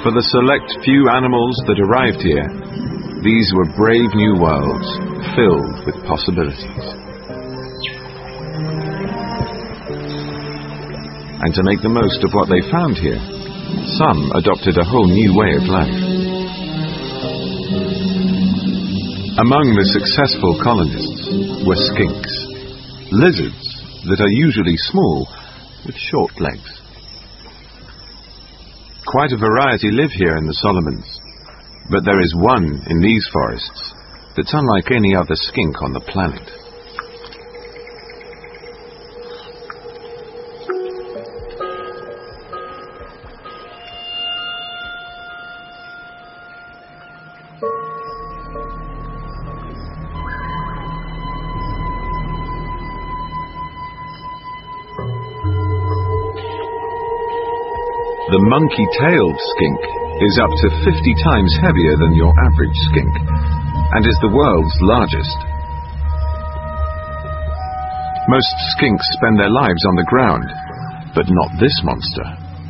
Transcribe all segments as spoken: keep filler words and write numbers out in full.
For the select few animals that arrived here, these were brave new worlds filled with possibilities. And to make the most of what they found here, some adopted a whole new way of life. Among the successful colonists were skinks, lizards that are usually small with short legs. Quite a variety live here in the Solomons, but there is one in these forests that's unlike any other skink on the planet. The monkey-tailed skink is up to fifty times heavier than your average skink and is the world's largest. Most skinks spend their lives on the ground, but not this monster.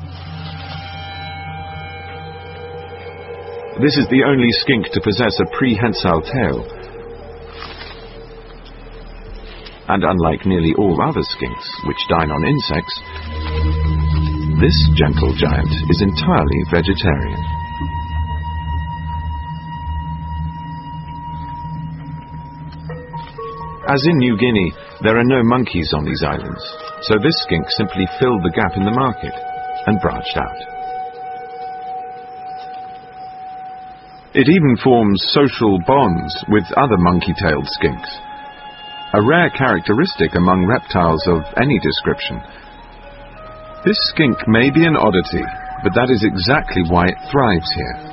This is the only skink to possess a prehensile tail. And unlike nearly all other skinks, which dine on insects, this gentle giant is entirely vegetarian. As in New Guinea, there are no monkeys on these islands, so this skink simply filled the gap in the market and branched out. It even forms social bonds with other monkey-tailed skinks, a rare characteristic among reptiles of any description. This skink may be an oddity, but that is exactly why it thrives here.